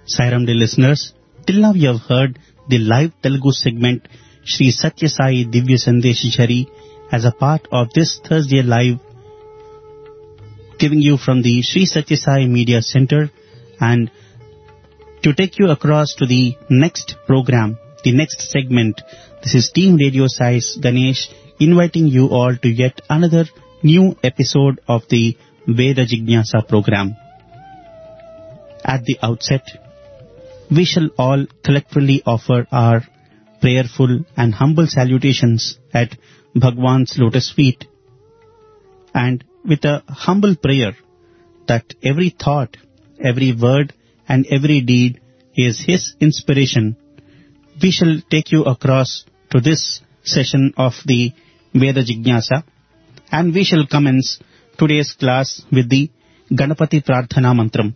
Sairam dear listeners, till now you have heard the live Telugu segment Shri Satya Sai Divya Sandesh Jhari as a part of this Thursday live giving you from the Shri Satya Sai Media Center, and to take you across to the next program, the next segment. This is Team Radio Sai's Ganesh inviting you all to yet another new episode of the Veda Jignasa program. At the outset, we shall all collectively offer our prayerful and humble salutations at Bhagwan's lotus feet, and with a humble prayer that every thought, every word and every deed is His inspiration, we shall take you across to this session of the Veda Jignasa, and we shall commence today's class with the Ganapati Prarthana Mantram.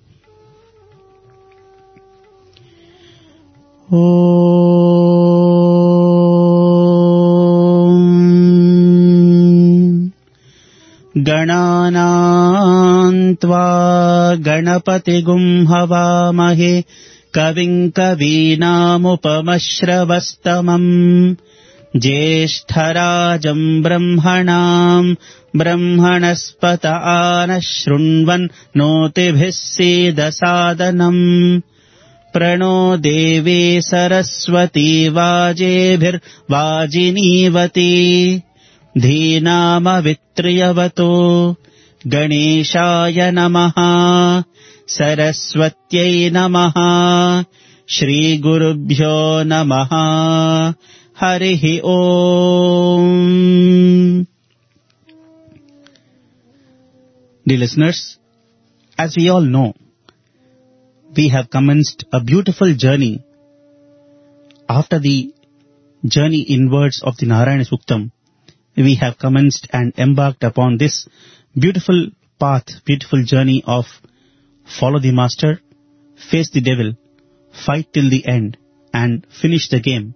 गणानां त्वा गणपतिगुं हवामहे कविं कवीनामुपमश्रवस्तमम् ज्येष्ठराजं ब्रह्मणां ब्रह्मणस्पत आनः शृण्वन् नोतिभिः सीदसादनम् प्रणो देवी सरस्वती वाजेभिर्वाजिनीवती धीनामवित्र्यवतो गणेशाय नमः सरस्वत्यै नमः श्रीगुरुभ्यो नमः हरिः ओम्. Dear listeners, as we all know, we have commenced a beautiful journey after the journey inwards of the Narayana Suktam. We have commenced and embarked upon this beautiful path, beautiful journey of follow the master, face the devil, fight till the end, and finish the game.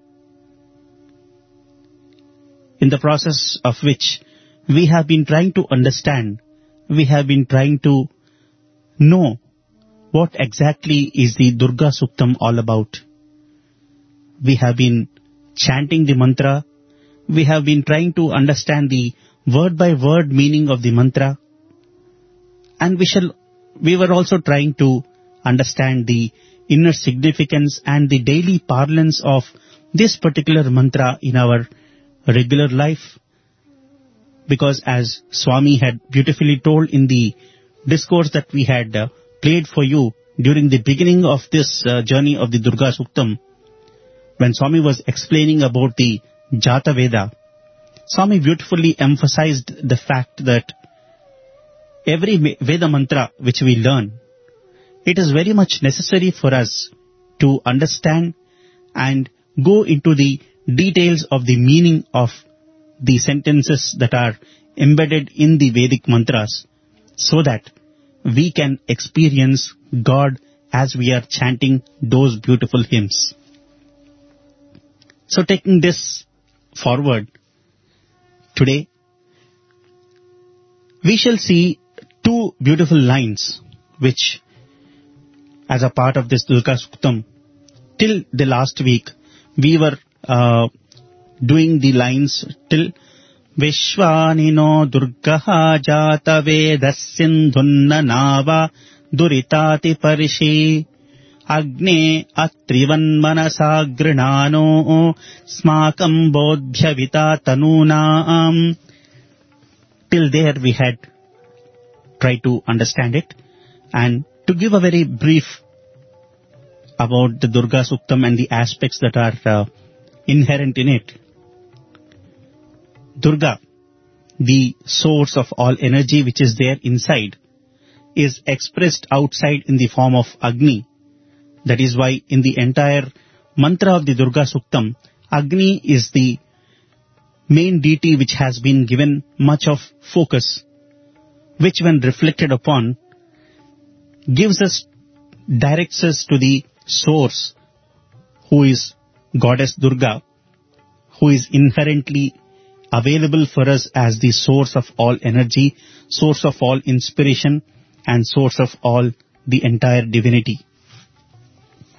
In the process of which we have been trying to understand, we have been trying to know what exactly is the Durga Suktam all about. We have been chanting the mantra. We have been trying to understand the word-by-word meaning of the mantra. And we were also trying to understand the inner significance and the daily parlance of this particular mantra in our regular life. Because as Swami had beautifully told in the discourse that we had played for you during the beginning of this journey of the Durga Suktam, when Swami was explaining about the Jata Veda, Swami beautifully emphasized the fact that every Veda mantra which we learn, it is very much necessary for us to understand and go into the details of the meaning of the sentences that are embedded in the Vedic mantras, so that we can experience God as we are chanting those beautiful hymns. So taking this forward, today we shall see two beautiful lines which, as a part of this Durga Suktam, till the last week we were doing the lines till Vishwanino Durgaha Jata Vedassindhunna Nava Duritati Parishi Agne Atrivan Manasa Grinano Smakam Bodhyavita Tanunam. Till there we had tried to understand it, and to give a very brief about the Durga Suktam and the aspects that are inherent in it. Durga, the source of all energy which is there inside, is expressed outside in the form of Agni. That is why in the entire mantra of the Durga Suktam, Agni is the main deity which has been given much of focus, which when reflected upon directs us to the source, who is Goddess Durga, who is inherently available for us as the source of all energy, source of all inspiration, and source of all the entire divinity.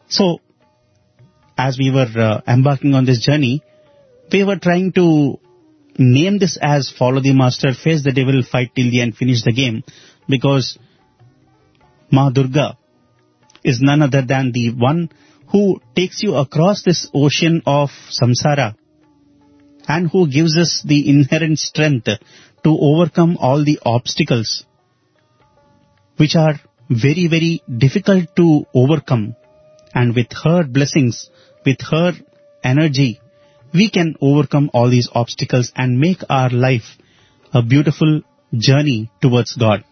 So, as we were embarking on this journey, we were trying to name this as follow the master, face the devil, fight till the end, finish the game, because Ma Durga is none other than the one who takes you across this ocean of samsara and who gives us the inherent strength to overcome all the obstacles which are very, very difficult to overcome. And with her blessings, with her energy, we can overcome all these obstacles and make our life a beautiful journey towards God.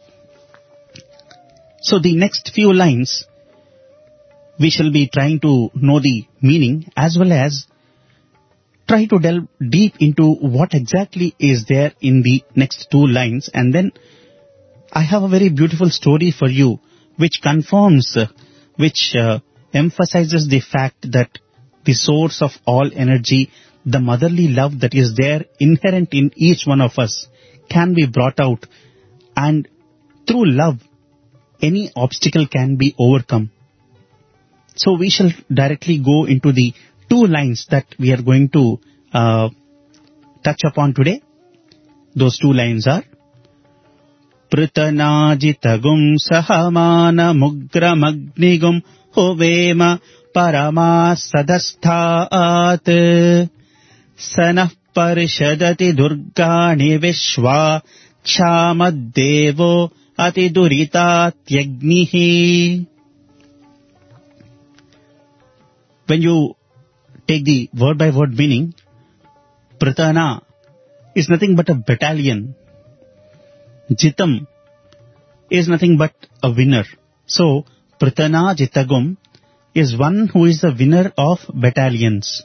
So the next few lines, we shall be trying to know the meaning as well as try to delve deep into what exactly is there in the next two lines. And then I have a very beautiful story for you which confirms, which emphasizes the fact that the source of all energy, the motherly love that is there inherent in each one of us, can be brought out, and through love any obstacle can be overcome. So we shall directly go into the two lines that we are going to touch upon today. Those two lines are Prithanajitagum sahamana mugramagnigum hovema parama sadasthat sanah parishadati durgani vishwa kshamaddevo atiduritatyagnihi. When you take the word by word meaning, Prithana is nothing but a battalion. Jitam is nothing but a winner. So, Prithana Jitagum is one who is the winner of battalions.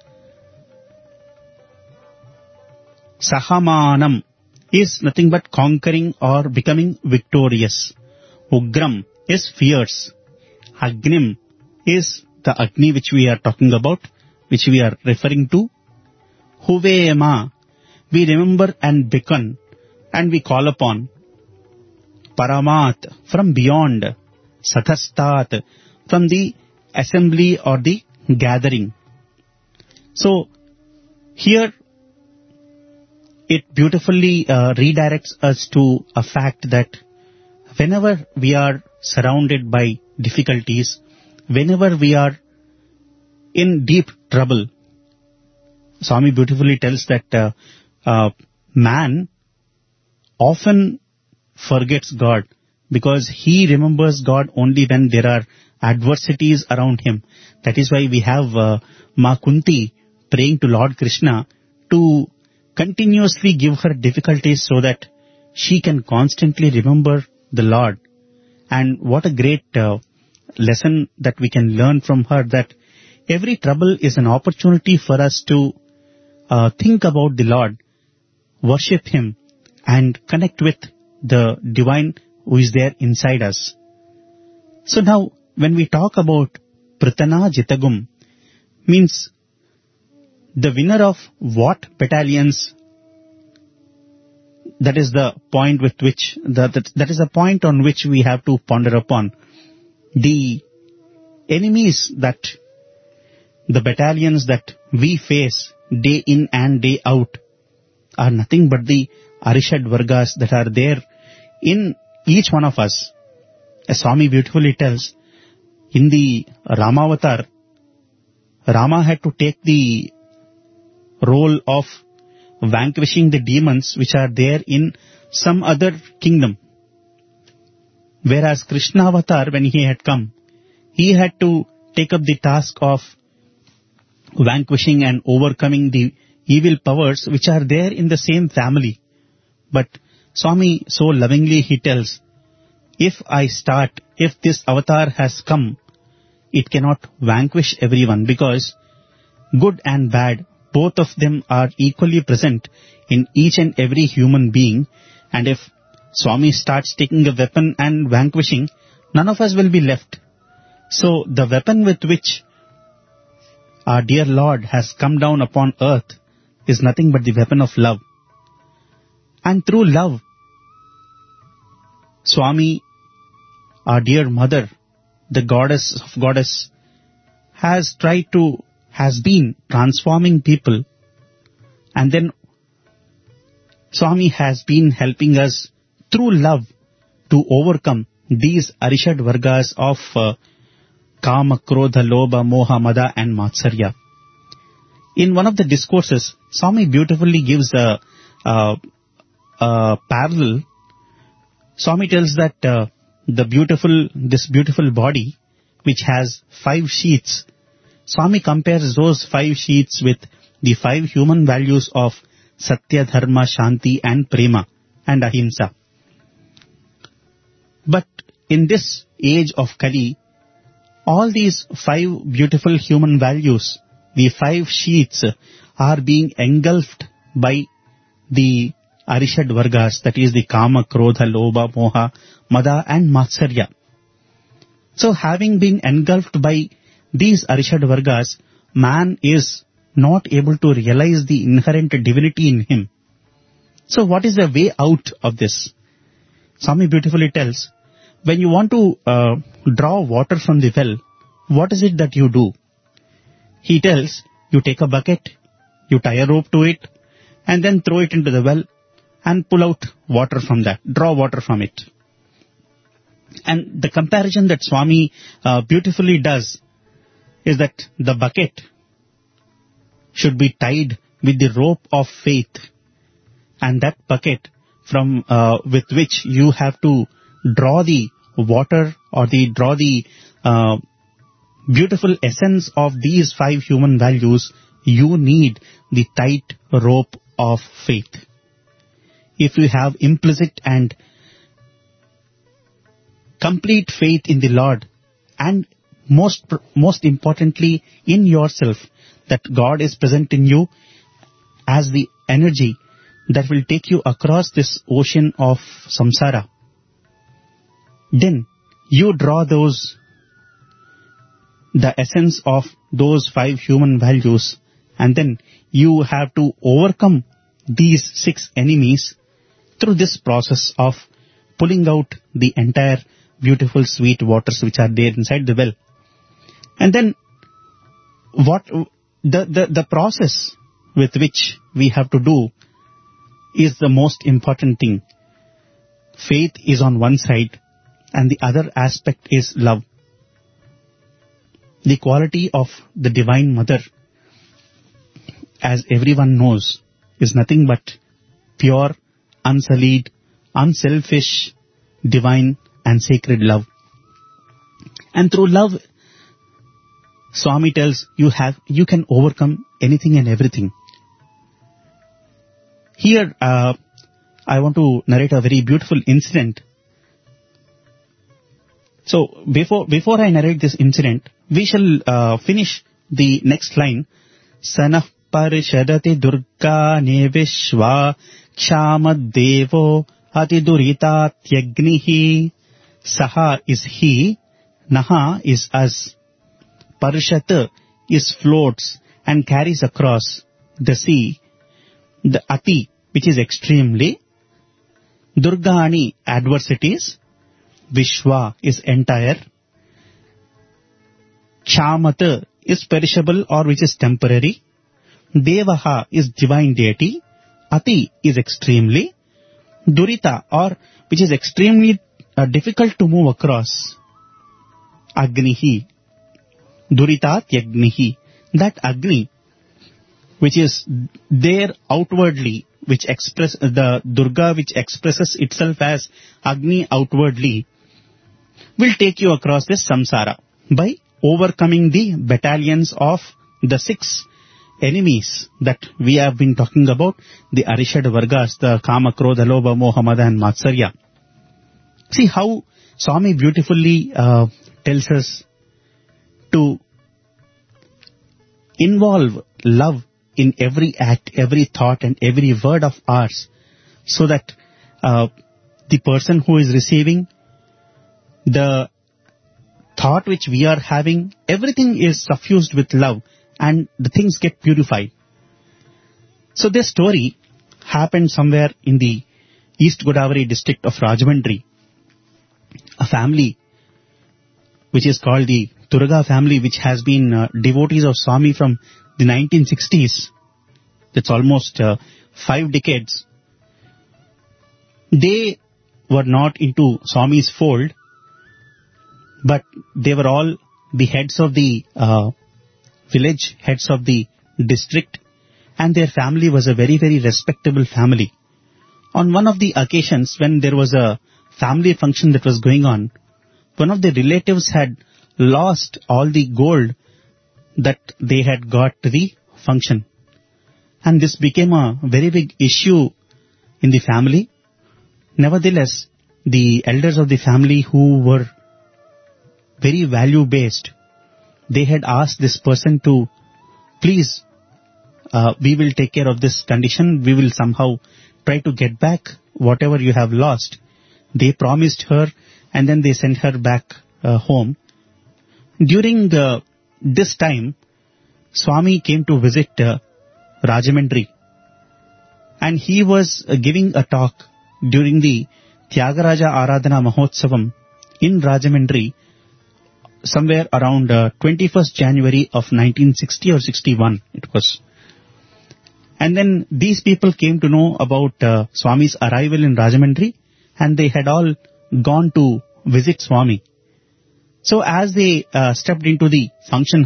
Sahamanam is nothing but conquering or becoming victorious. Ugram is fierce. Agnim is the Agni which we are talking about, which we are referring to. Huvema, we remember and beckon and we call upon. Paramat, from beyond. Sathastat, from the assembly or the gathering. So, here it beautifully redirects us to a fact that whenever we are surrounded by difficulties, whenever we are in deep trouble, Swami beautifully tells that man often forgets God because he remembers God only when there are adversities around him. That is why we have Ma Kunti praying to Lord Krishna to continuously give her difficulties so that she can constantly remember the Lord. And what a great lesson that we can learn from her, that every trouble is an opportunity for us to think about the Lord, worship Him, and connect with the divine who is there inside us. So now, when we talk about Prithana Jitagum, means the winner of what battalions, that is the point with which, that is a point on which we have to ponder upon. The enemies that, the battalions that we face day in and day out are nothing but the Arishad Vargas that are there in each one of us. As Swami beautifully tells, in the Ramavatar, Rama had to take the role of vanquishing the demons which are there in some other kingdom. Whereas Krishna Avatar, when he had come, he had to take up the task of vanquishing and overcoming the evil powers which are there in the same family. But Swami so lovingly he tells, if this avatar has come, it cannot vanquish everyone, because good and bad, both of them are equally present in each and every human being. And if Swami starts taking a weapon and vanquishing, none of us will be left. So the weapon with which our dear Lord has come down upon earth is nothing but the weapon of love. And through love, Swami, our dear mother, the goddess of goddess, has been transforming people, and then Swami has been helping us through love to overcome these Arishad Vargas of Kama, Krodha, Lobha, Moha, Mada and Matsarya. In one of the discourses, Swami beautifully gives a parallel. Swami tells that this beautiful body, which has 5 sheaths, Swami compares those 5 sheaths with the 5 human values of Satya, Dharma, Shanti and Prema and Ahimsa. But in this age of Kali, all these 5 beautiful human values, the 5 sheaths, are being engulfed by the Arishad Vargas, that is the Kama, Krodha, Lobha, Moha, Mada and Matsarya. So having been engulfed by these Arishad Vargas, man is not able to realize the inherent divinity in him. So what is the way out of this? Swami beautifully tells, when you want to draw water from the well, what is it that you do? He tells, you take a bucket, you tie a rope to it, and then throw it into the well and pull out water from that, draw water from it. And the comparison that Swami beautifully does is that the bucket should be tied with the rope of faith, and that bucket from with which you have to draw the water or draw the beautiful essence of these 5 human values, you need the tight rope of faith. If you have implicit and complete faith in the Lord, and most importantly in yourself, that God is present in you as the energy that will take you across this ocean of samsara, then you draw the essence of those 5 human values, and then you have to overcome these 6 enemies through this process of pulling out the entire beautiful sweet waters which are there inside the well. And then what the process with which we have to do is the most important thing. Faith is on one side, and the other aspect is love. The quality of the Divine Mother, as everyone knows, is nothing but pure, unsullied, unselfish, divine and sacred love. And through love, Swami tells you can overcome anything and everything. Here, I want to narrate a very beautiful incident. So before I narrate this incident, we shall finish the next line. Sanah parishadati durga nevishva kshama devo atidurita tyagnihi. Saha is he, Naha is us. Parishat is floats and carries across the sea. The Ati, which is extremely. Durgani, adversities. Vishwa is entire. Kshamat is perishable or which is temporary. Devaha is divine deity. Ati is extremely. Durita or which is extremely difficult to move across. Agnihi. Duritat Yagnihi. That Agni, which is there outwardly, which express the Durga, which expresses itself as Agni outwardly, will take you across this samsara by overcoming the battalions of the 6 enemies that we have been talking about, the Arishad Vargas, the Kama, Krodha, Lobha, Moha, Mada and Matsarya. See how Swami beautifully tells us to involve love in every act, every thought and every word of ours, so that the person who is receiving, the thought which we are having, everything is suffused with love and the things get purified. So this story happened somewhere in the East Godavari district of Rajahmundry. A family which is called the Turaga family, which has been devotees of Swami from the 1960s, that's almost 5 decades, they were not into Swami's fold, but they were all the heads of the village, heads of the district, and their family was a very, very respectable family. On one of the occasions when there was a family function that was going on, one of the relatives had lost all the gold that they had got to the function. And this became a very big issue in the family. Nevertheless, the elders of the family, who were very value-based, they had asked this person to, please, we will take care of this condition. We will somehow try to get back whatever you have lost. They promised her, and then they sent her back home. During this time, Swami came to visit Rajahmundry, and he was giving a talk during the Tyagaraja Aradhana Mahotsavam in Rajahmundry, somewhere around 21st January of 1960 or 61 it was. And then these people came to know about Swami's arrival in Rajahmundry, and they had all gone to visit Swami. So as they stepped into the function,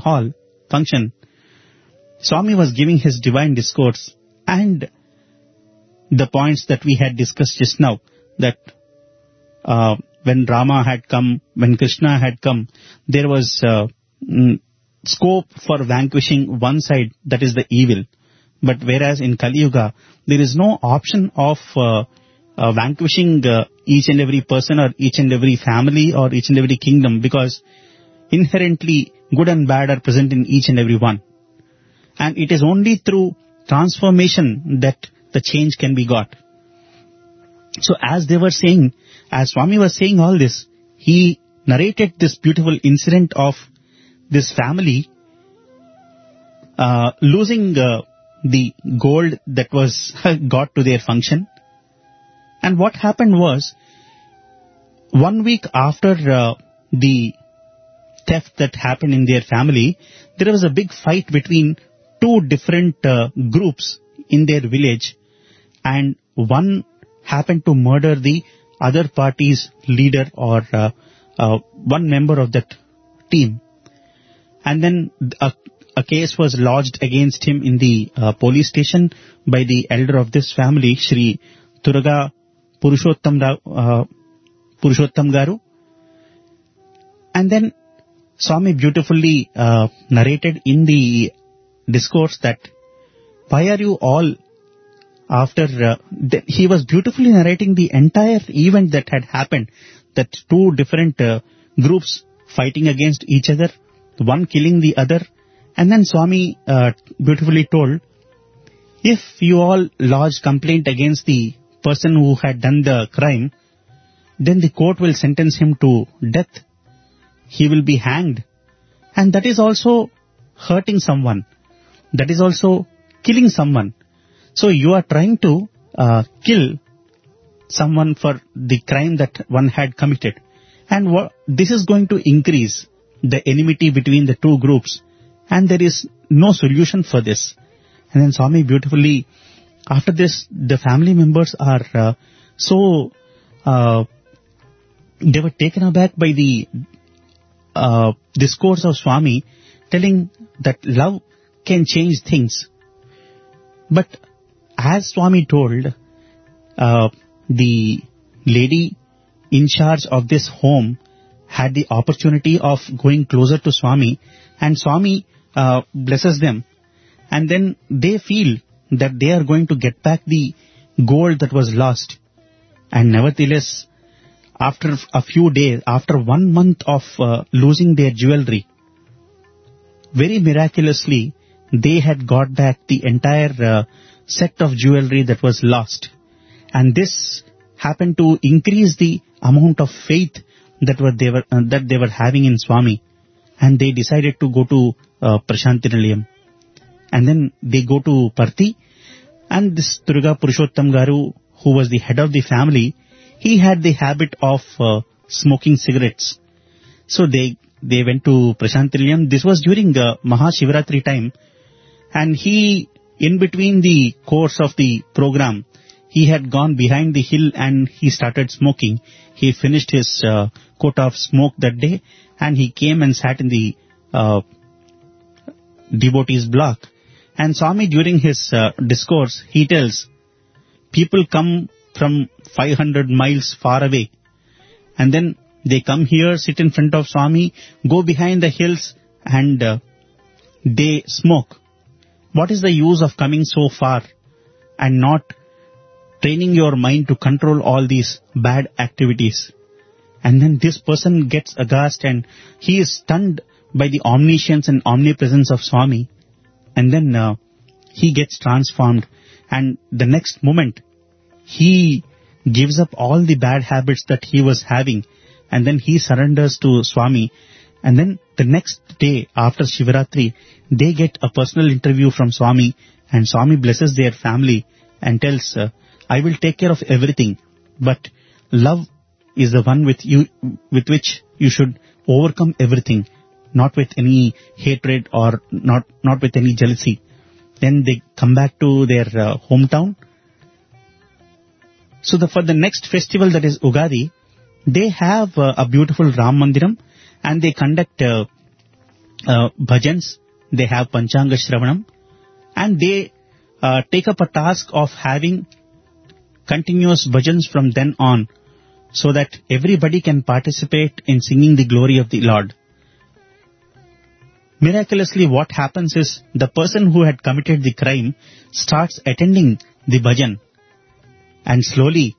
Swami was giving his divine discourse, and the points that we had discussed just now, that when Rama had come, when Krishna had come, there was scope for vanquishing one side, that is the evil. But whereas in Kali Yuga, there is no option of vanquishing each and every person or each and every family or each and every kingdom, because inherently good and bad are present in each and every one. And it is only through transformation that the change can be got. So as they were saying, as Swami was saying all this, he narrated this beautiful incident of this family losing the gold that was got to their function. And what happened was, 1 week after the theft that happened in their family, there was a big fight between 2 different groups in their village, and one happened to murder the other party's leader or one member of that team. And then a case was lodged against him in the police station by the elder of this family, Shri Turaga Purushottam Garu. And then Swami beautifully narrated in the discourse that why are you all after... he was beautifully narrating the entire event that had happened, that 2 different groups fighting against each other, one killing the other. And then Swami beautifully told, if you all lodge complaint against the person who had done the crime, then the court will sentence him to death. He will be hanged. And that is also hurting someone. That is also killing someone. So you are trying to kill someone for the crime that one had committed. And this is going to increase the enmity between the 2 groups. And there is no solution for this. And then Swami beautifully, after this, the family members are they were taken aback by the discourse of Swami, telling that love can change things. But as Swami told, the lady in charge of this home had the opportunity of going closer to Swami, and Swami blesses them, and then they feel that they are going to get back the gold that was lost. And nevertheless, after a few days, after 1 month of losing their jewelry, very miraculously they had got back the entire set of jewelry that was lost. And this happened to increase the amount of faith that they were having in Swami. And they decided to go to Prashanti Nilayam. And then they go to Parthi, and this Turaga Purushottam Garu, who was the head of the family, he had the habit of smoking cigarettes. So they they went to Prashantilyam. This was during Mahashivratri time, and he, in between the course of the program, he had gone behind the hill and he started smoking. He finished his quota of smoke that day, and he came and sat in the devotees' block. And Swami, during his discourse, he tells, people come from 500 miles far away, and then they come here, sit in front of Swami, go behind the hills, and they smoke. What is the use of coming so far and not training your mind to control all these bad activities? And then this person gets aghast and he is stunned by the omniscience and omnipresence of Swami. And then he gets transformed, and the next moment he gives up all the bad habits that he was having, and then he surrenders to Swami. And then the next day after Shivaratri, they get a personal interview from Swami, and Swami blesses their family and tells, I will take care of everything, but love is the one with which you should overcome everything, not with any hatred or not with any jealousy. Then they come back to their hometown. So for the next festival, that is Ugadi, they have a beautiful Ram Mandiram, and they conduct bhajans. They have Panchanga Shravanam, and they take up a task of having continuous bhajans from then on, so that everybody can participate in singing the glory of the Lord. Miraculously, what happens is the person who had committed the crime starts attending the bhajan, and slowly.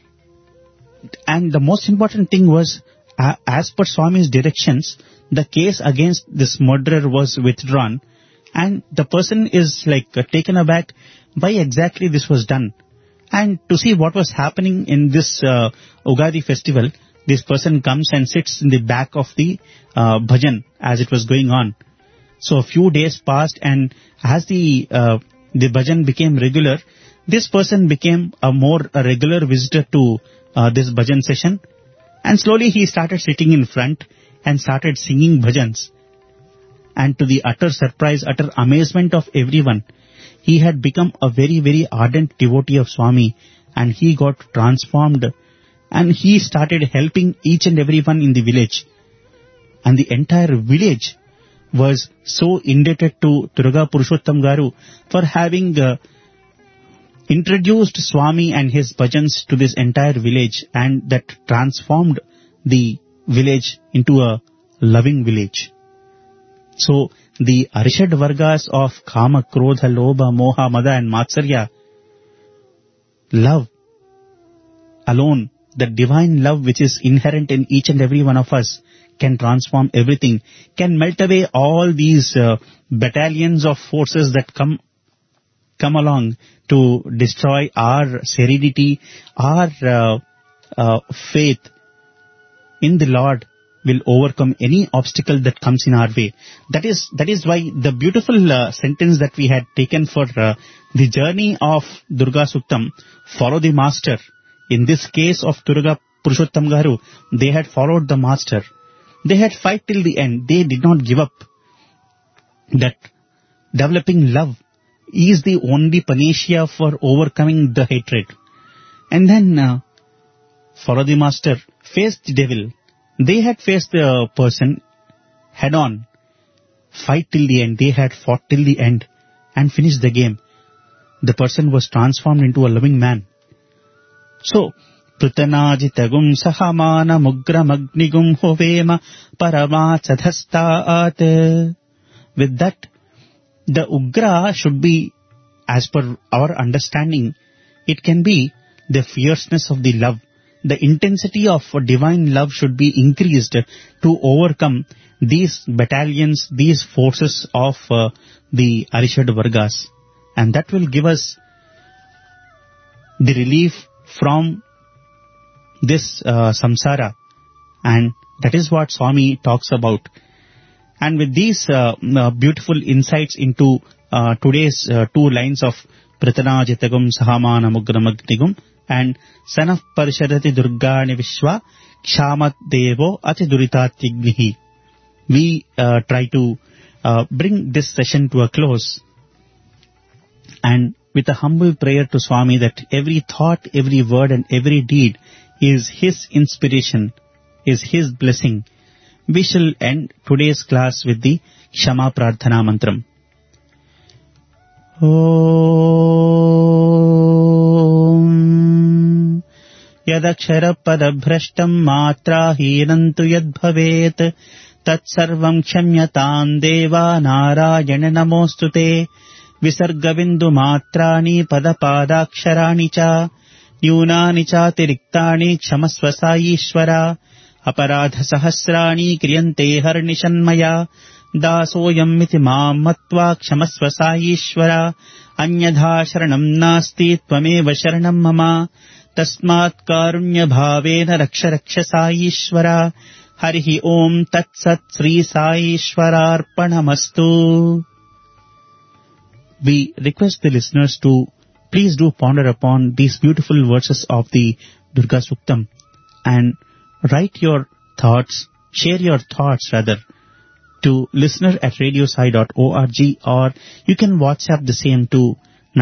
And the most important thing was, as per Swami's directions, the case against this murderer was withdrawn, and the person is taken aback why exactly this was done. And to see what was happening in this Ugadi festival, this person comes and sits in the back of the bhajan as it was going on. So a few days passed, and as the bhajan became regular, this person became a regular visitor to this bhajan session, and slowly he started sitting in front and started singing bhajans. And to the utter surprise, utter amazement of everyone, he had become a very, very ardent devotee of Swami, and he got transformed, and he started helping each and everyone in the village. And the entire village was so indebted to Durga Purushottam Garu for having introduced Swami and his bhajans to this entire village, and that transformed the village into a loving village. So the Arishad Vargas of Kama, Krodha, Lobha, Moha, Mada and Matsarya, love alone, the divine love which is inherent in each and every one of us, can transform everything, can melt away all these battalions of forces that come along to destroy our serenity, our faith in the Lord will overcome any obstacle that comes in our way. That is why the beautiful sentence that we had taken for the journey of Durga Suktam, follow the master. In this case of Durga Purushottam Garu, they had followed the master. They had fight till the end. They did not give up. That developing love is the only panacea for overcoming the hatred. And then follow the master, face the devil. They had faced the person head on, fight till the end. They had fought till the end and finished the game. The person was transformed into a loving man. So, Prutanajitagum sahamana mugramagnigum hovema paramachadhastaat. With that, the Ugra should be, as per our understanding, it can be the fierceness of the love. The intensity of divine love should be increased to overcome these battalions, these forces of the Arishad Vargas. And that will give us the relief from this samsara. And that is what Swami talks about. And with these beautiful insights into today's two lines of Pratanaajitagum Sahamana Mugramagnigum and Son of Parishadati Durgani Vishwa Kshamat Devo Ati Duritatyignihi. we try to bring this session to a close, and with a humble prayer to Swami that every thought, every word and every deed is His inspiration, is His blessing, we shall end today's class with the Kshama Prarthana Mantram. Om Yadakshara Padabhrashtam Matra Hirantu Yadbhavet Tat Sarvam Kshamyatam Deva Narayana Namostute Visargabindu Matrani Padapadaksharaani Cha Nyunani Cha Tiriktani Kshamasva Saishvara Aparadha Sahasrani Kriyante Harnishanmaya Dasoyam iti mam matva Kshamasva Saishvara Anyadha Sharanam Nasti Tvameva Sharanam Mama Tasmat Karunya Bhavena Raksha Raksha Saishvara Harihi Om Tat Sat Sri Saishvara Arpanamastu. We request the listeners to please do ponder upon these beautiful verses of the Durga Suktam and write your thoughts, share your thoughts rather, to listener@radiosai.org, or you can WhatsApp the same to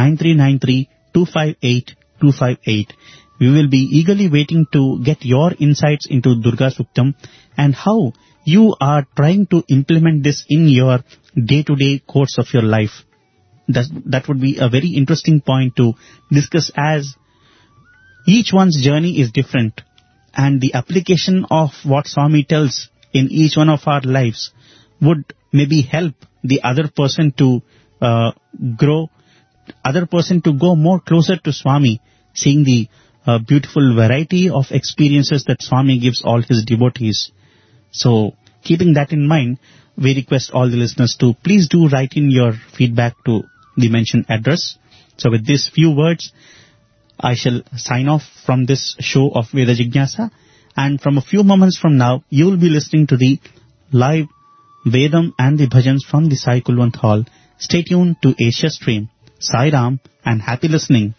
9393-258-258. We will be eagerly waiting to get your insights into Durga Suktam and how you are trying to implement this in your day-to-day course of your life. That would be a very interesting point to discuss, as each one's journey is different, and the application of what Swami tells in each one of our lives would maybe help the other person to grow, other person to go more closer to Swami, seeing the beautiful variety of experiences that Swami gives all his devotees. So, keeping that in mind, we request all the listeners to please do write in your feedback to the mentioned address. So with these few words, I shall sign off from this show of Veda Jignasa, and from a few moments from now, you will be listening to the live Vedam and the bhajans from the Sai Kulwant Hall. Stay tuned to Asia Stream. Sai Ram and happy listening.